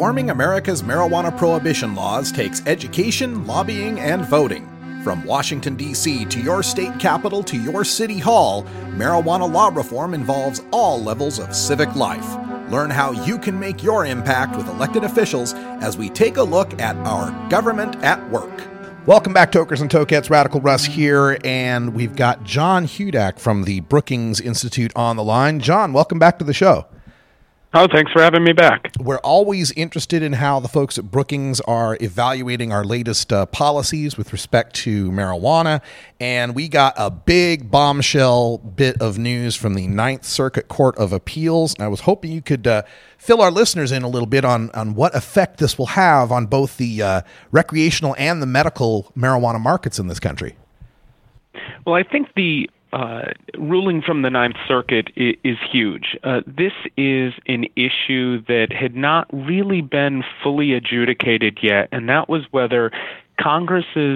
Reforming America's marijuana prohibition laws takes education, lobbying, and voting. From Washington, D.C. to your state capital to your city hall, marijuana law reform involves all levels of civic life. Learn how you can make your impact with elected officials as we take a look at our government at work. Welcome back, Tokers and Tokettes. Radical Russ here, and we've got John Hudak from the Brookings Institute on the line. John, welcome back to the show. Oh, thanks for having me back. We're always interested in how the folks at Brookings are evaluating our latest policies with respect to marijuana, and we got a big bombshell bit of news from the Ninth Circuit Court of Appeals, and I was hoping you could fill our listeners in a little bit on what effect this will have on both the recreational and the medical marijuana markets in this country. Well, I think the ruling from the Ninth Circuit is huge. This is an issue that had not really been fully adjudicated yet, and that was whether Congress's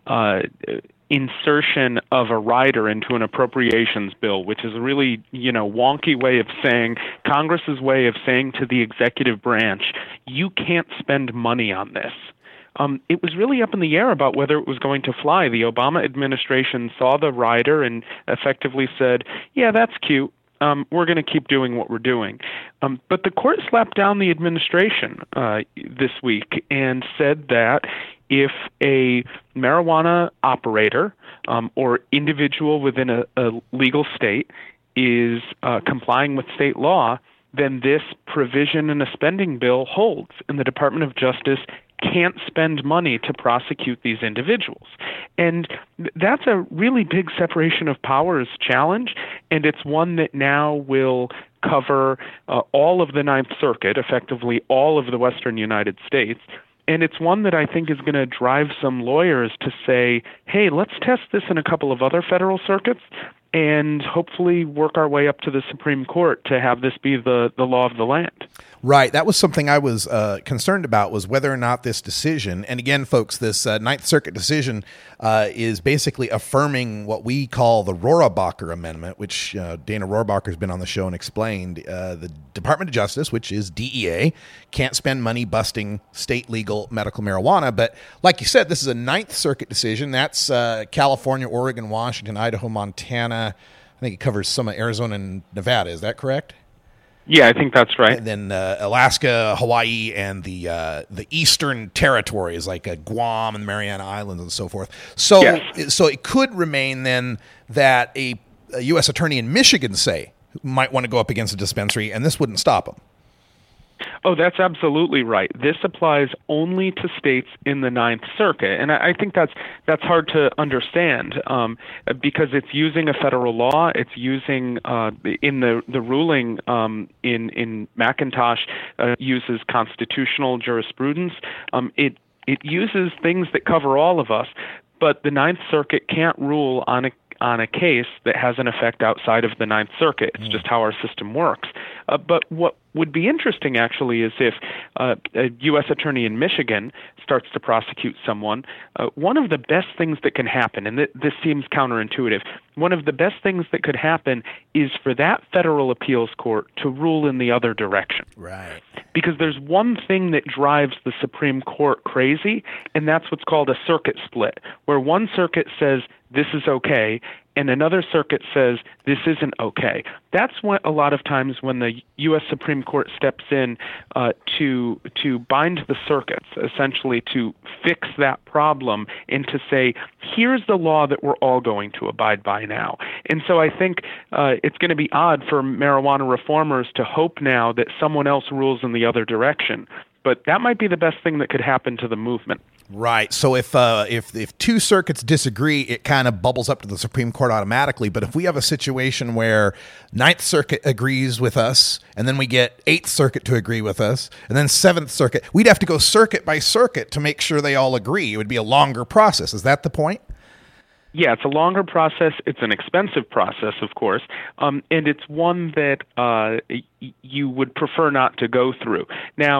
insertion of a rider into an appropriations bill, which is a really, wonky way of saying, Congress's way of saying to the executive branch, you can't spend money on this. It was really up in the air about whether it was going to fly. The Obama administration saw the rider and effectively said, yeah, that's cute. We're going to keep doing what we're doing. But the court slapped down the administration this week and said that if a marijuana operator or individual within a legal state is complying with state law, then this provision in a spending bill holds, and the Department of Justice can't spend money to prosecute these individuals. And that's a really big separation of powers challenge, and it's one that now will cover all of the Ninth Circuit, effectively all of the Western United States. And it's one that I think is going to drive some lawyers to say, hey, let's test this in a couple of other federal circuits and hopefully work our way up to the Supreme Court to have this be the law of the land. Right. That was something I was concerned about, was whether or not this decision, and again, folks, this Ninth Circuit decision is basically affirming what we call the Rohrabacher Amendment, which Dana Rohrabacher has been on the show and explained. The Department of Justice, which is DEA, can't spend money busting state legal medical marijuana. But like you said, this is a Ninth Circuit decision. That's California, Oregon, Washington, Idaho, Montana. I think it covers some of Arizona and Nevada. Is that correct? Yeah, I think that's right. And then Alaska, Hawaii, and the Eastern Territories, like Guam and Mariana Islands and so forth. So, yes. So it could remain then that a U.S. attorney in Michigan, say, might want to go up against a dispensary, and this wouldn't stop him. Oh, that's absolutely right. This applies only to states in the Ninth Circuit, and I think that's hard to understand because it's using a federal law. It's using in the ruling in McIntosh uses constitutional jurisprudence. It uses things that cover all of us, but the Ninth Circuit can't rule on a case that has an effect outside of the Ninth Circuit. It's just how our system works. But what would be interesting, actually, is if a U.S. attorney in Michigan starts to prosecute someone, one of the best things that can happen, and this seems counterintuitive, one of the best things that could happen is for that federal appeals court to rule in the other direction. Right. Because there's one thing that drives the Supreme Court crazy, and that's what's called a circuit split, where one circuit says this is okay, and another circuit says this isn't okay. That's what a lot of times when the U.S. Supreme Court steps in to bind the circuits, essentially to fix that problem and to say, here's the law that we're all going to abide by now. And so I think it's going to be odd for marijuana reformers to hope now that someone else rules in the other direction. But that might be the best thing that could happen to the movement. Right. So if two circuits disagree, it kind of bubbles up to the Supreme Court automatically. But if we have a situation where Ninth Circuit agrees with us, and then we get Eighth Circuit to agree with us, and then Seventh Circuit, we'd have to go circuit by circuit to make sure they all agree. It would be a longer process. Is that the point? Yeah, it's a longer process. It's an expensive process, of course, and it's one that you would prefer not to go through. Now,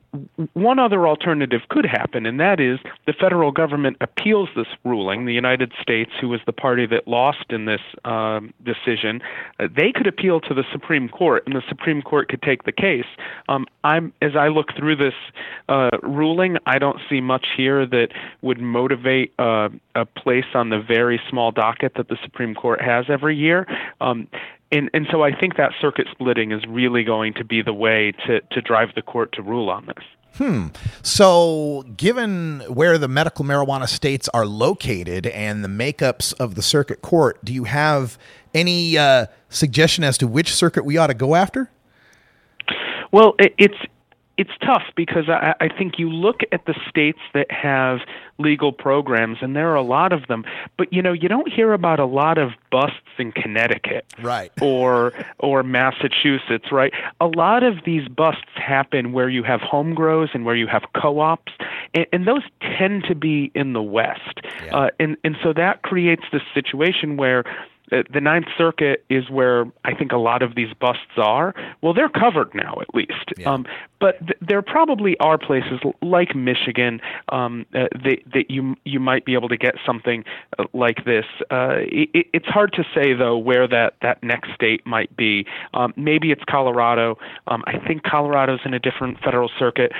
one other alternative could happen, and that is the federal government appeals this ruling. The United States, who was the party that lost in this decision, they could appeal to the Supreme Court, and the Supreme Court could take the case. As I look through this ruling, I don't see much here that would motivate a place on the very small docket that the Supreme Court has every year. And so I think that circuit splitting is really going to be the way to drive the court to rule on this. So given where the medical marijuana states are located and the makeups of the circuit court, do you have any suggestion as to which circuit we ought to go after? Well, it's tough because I think you look at the states that have legal programs, and there are a lot of them, but you don't hear about a lot of busts in Connecticut, right, or Massachusetts, right? A lot of these busts happen where you have home grows and where you have co-ops, and those tend to be in the West, and so that creates this situation where the Ninth Circuit is where I think a lot of these busts are. Well, they're covered now, at least. Yeah. But there probably are places like Michigan that you might be able to get something like this. It's hard to say, though, where that next state might be. Maybe it's Colorado. I think Colorado's in a different federal circuit.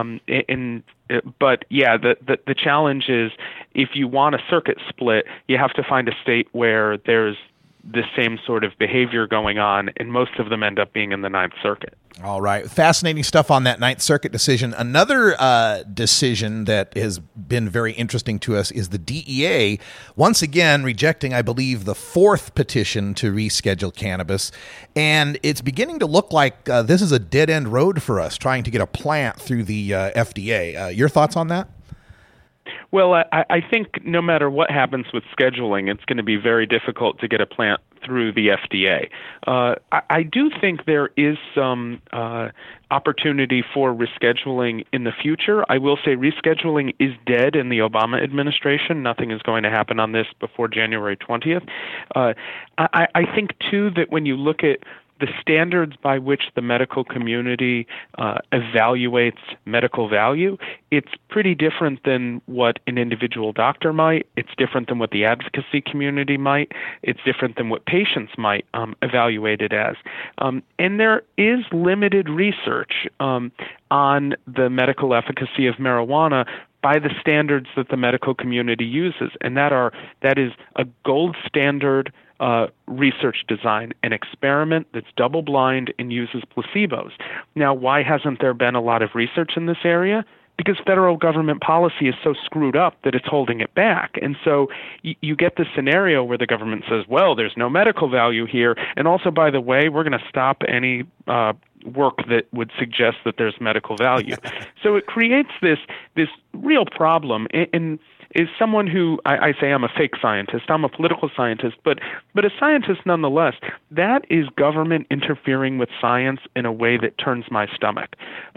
But yeah, the challenge is if you want a circuit split, you have to find a state where there's the same sort of behavior going on, and most of them end up being in the Ninth Circuit. All right. Fascinating stuff on that Ninth Circuit decision. Another decision that has been very interesting to us is the DEA, once again rejecting, I believe, the fourth petition to reschedule cannabis. And it's beginning to look like this is a dead-end road for us, trying to get a plant through the FDA. Your thoughts on that? Well, I think no matter what happens with scheduling, it's going to be very difficult to get a plant through the FDA. I do think there is some opportunity for rescheduling in the future. I will say rescheduling is dead in the Obama administration. Nothing is going to happen on this before January 20th. I think, too, that when you look at the standards by which the medical community evaluates medical value, it's pretty different than what an individual doctor might. It's different than what the advocacy community might. It's different than what patients might evaluate it as. And there is limited research on the medical efficacy of marijuana by the standards that the medical community uses, and that is a gold standard research design, an experiment that's double-blind and uses placebos. Now, why hasn't there been a lot of research in this area? Because federal government policy is so screwed up that it's holding it back. And so you get this scenario where the government says, well, there's no medical value here, and also, by the way, we're going to stop any work that would suggest that there's medical value. So it creates this real problem. And is someone who, I say I'm a fake scientist, I'm a political scientist, but a scientist nonetheless, that is government interfering with science in a way that turns my stomach.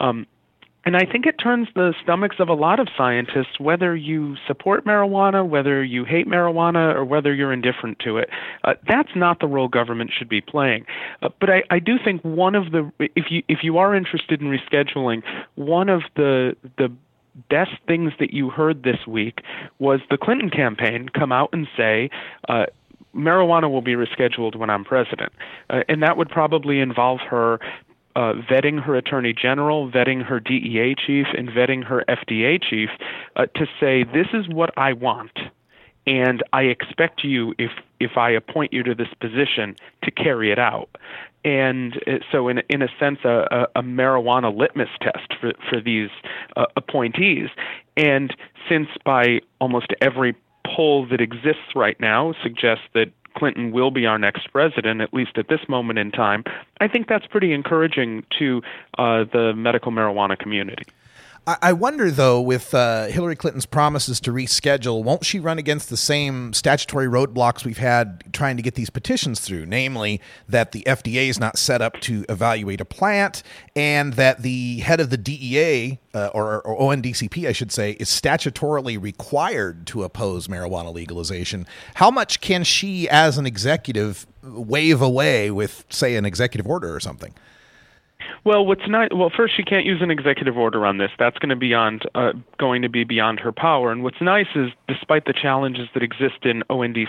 And I think it turns the stomachs of a lot of scientists, whether you support marijuana, whether you hate marijuana, or whether you're indifferent to it. That's not the role government should be playing. But I do think one of the, if you are interested in rescheduling, one of the best things that you heard this week was the Clinton campaign come out and say, marijuana will be rescheduled when I'm president. And that would probably involve her vetting her attorney general, vetting her DEA chief, and vetting her FDA chief to say, this is what I want, and I expect you, if I appoint you to this position, to carry it out. And so in a sense, a marijuana litmus test for these appointees. And since by almost every poll that exists right now suggests that Clinton will be our next president, at least at this moment in time, I think that's pretty encouraging to the medical marijuana community. I wonder, though, with Hillary Clinton's promises to reschedule, won't she run against the same statutory roadblocks we've had trying to get these petitions through, namely that the FDA is not set up to evaluate a plant and that the head of the DEA, or ONDCP, I should say, is statutorily required to oppose marijuana legalization? How much can she, as an executive, wave away with, say, an executive order or something? Well, what's not well, first she can't use an executive order on this. That's going to be beyond her power. And what's nice is, despite the challenges that exist in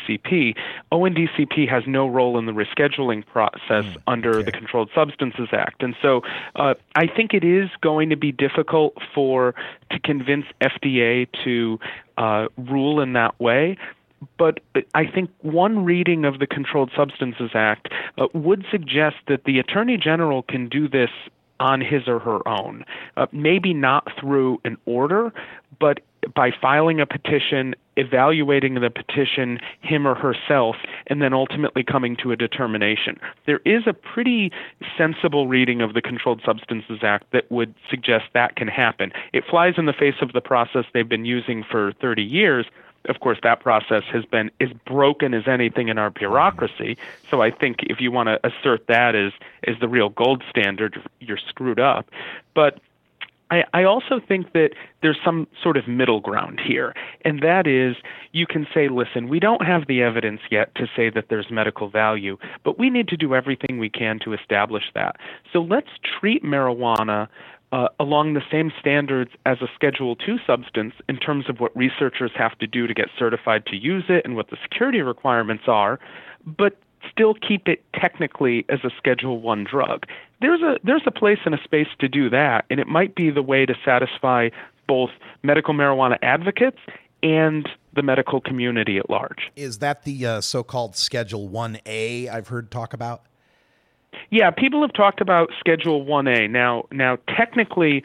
ONDCP has no role in the rescheduling process under the Controlled Substances Act. And so I think it is going to be difficult to convince FDA to rule in that way. But I think one reading of the Controlled Substances Act would suggest that the Attorney General can do this on his or her own, maybe not through an order, but by filing a petition, evaluating the petition, him or herself, and then ultimately coming to a determination. There is a pretty sensible reading of the Controlled Substances Act that would suggest that can happen. It flies in the face of the process they've been using for 30 years. Of course, that process has been as broken as anything in our bureaucracy. So I think if you want to assert that as the real gold standard, you're screwed up. But I also think that there's some sort of middle ground here, and that is you can say, listen, we don't have the evidence yet to say that there's medical value, but we need to do everything we can to establish that. So let's treat marijuana along the same standards as a Schedule II substance in terms of what researchers have to do to get certified to use it and what the security requirements are, but still keep it technically as a Schedule I drug. There's a place and a space to do that, and it might be the way to satisfy both medical marijuana advocates and the medical community at large. Is that the so-called Schedule 1A I've heard talk about? Yeah, people have talked about Schedule 1A. Now, technically,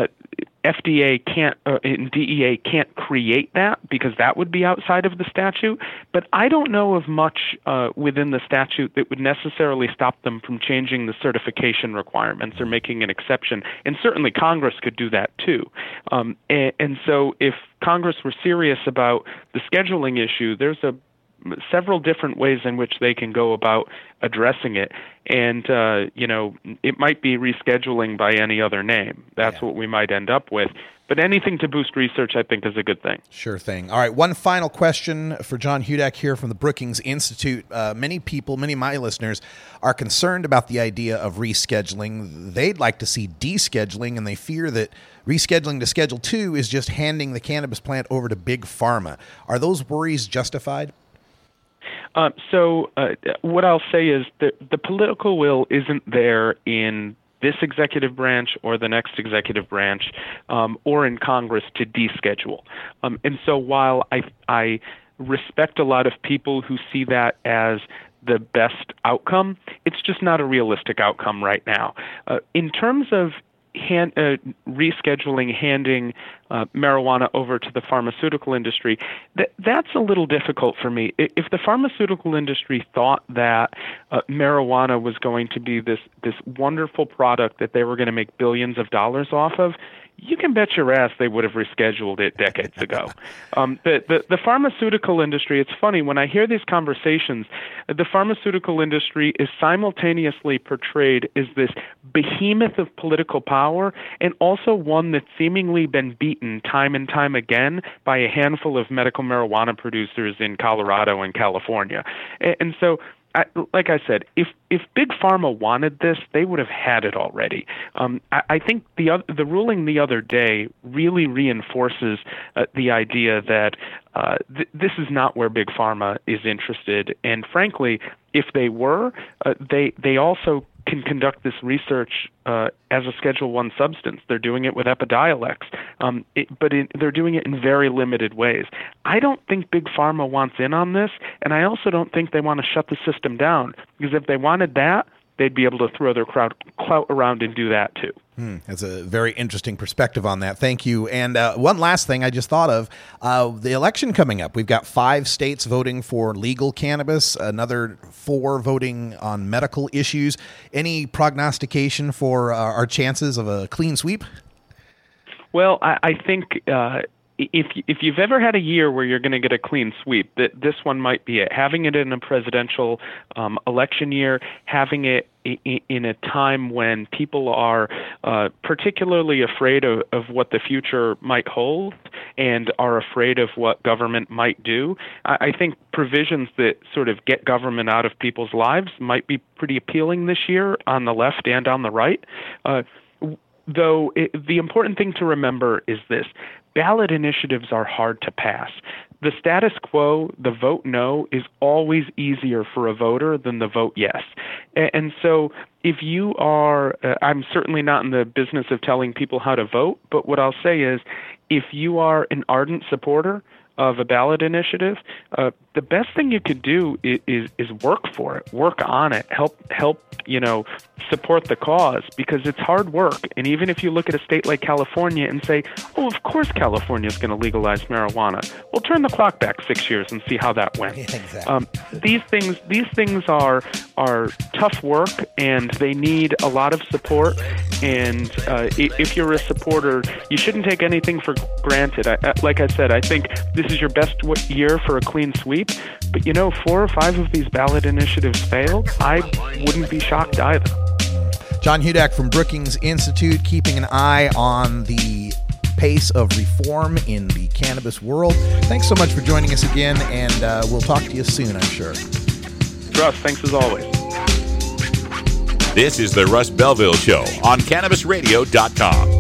FDA can't and DEA can't create that because that would be outside of the statute. But I don't know of much within the statute that would necessarily stop them from changing the certification requirements or making an exception. And certainly Congress could do that too. And so if Congress were serious about the scheduling issue, there's several different ways in which they can go about addressing it. And, it might be rescheduling by any other name. That's what we might end up with. But anything to boost research, I think, is a good thing. Sure thing. All right, one final question for John Hudak here from the Brookings Institute. Many of my listeners are concerned about the idea of rescheduling. They'd like to see descheduling, and they fear that rescheduling to Schedule II is just handing the cannabis plant over to Big Pharma. Are those worries justified? So what I'll say is that the political will isn't there in this executive branch or the next executive branch or in Congress to deschedule. And so while I respect a lot of people who see that as the best outcome, it's just not a realistic outcome right now. In terms of rescheduling, handing marijuana over to the pharmaceutical industry, that's a little difficult for me. If the pharmaceutical industry thought that marijuana was going to be this wonderful product that they were going to make billions of dollars off of, you can bet your ass they would have rescheduled it decades ago. The pharmaceutical industry, it's funny, when I hear these conversations, the pharmaceutical industry is simultaneously portrayed as this behemoth of political power and also one that's seemingly been beaten time and time again by a handful of medical marijuana producers in Colorado and California. And so, like I said, if Big Pharma wanted this, they would have had it already. I think the ruling the other day really reinforces the idea that this is not where Big Pharma is interested. And frankly, if they were, they also can conduct this research as a Schedule I substance. They're doing it with Epidiolex, but they're doing it in very limited ways. I don't think Big Pharma wants in on this, and I also don't think they want to shut the system down, because if they wanted that, they'd be able to throw their clout around and do that too. That's a very interesting perspective on that. Thank you. And one last thing I just thought of, the election coming up. We've got 5 states voting for legal cannabis, another 4 voting on medical issues. Any prognostication for our chances of a clean sweep? Well, I think if you've ever had a year where you're going to get a clean sweep, this one might be it. Having it in a presidential election year, having it in a time when people are particularly afraid of what the future might hold and are afraid of what government might do, I think provisions that sort of get government out of people's lives might be pretty appealing this year on the left and on the right. Though the important thing to remember is this: ballot initiatives are hard to pass. The status quo, the vote no, is always easier for a voter than the vote yes. And so if you are, I'm certainly not in the business of telling people how to vote, but what I'll say is if you are an ardent supporter of a ballot initiative, the best thing you could do is work for it, work on it, help support the cause, because it's hard work. And even if you look at a state like California and say, oh, of course California is going to legalize marijuana, well, turn the clock back 6 years and see how that went. Yeah, exactly. These things are tough work, and they need a lot of support. And if you're a supporter, you shouldn't take anything for granted. Like I said, I think this is your best year for a clean sweep. But 4 or 5 of these ballot initiatives failed, I wouldn't be shocked either. John Hudak from Brookings Institute, keeping an eye on the pace of reform in the cannabis world. Thanks so much for joining us again, and we'll talk to you soon, I'm sure. Russ, thanks as always. This is the Russ Belville Show on CannabisRadio.com.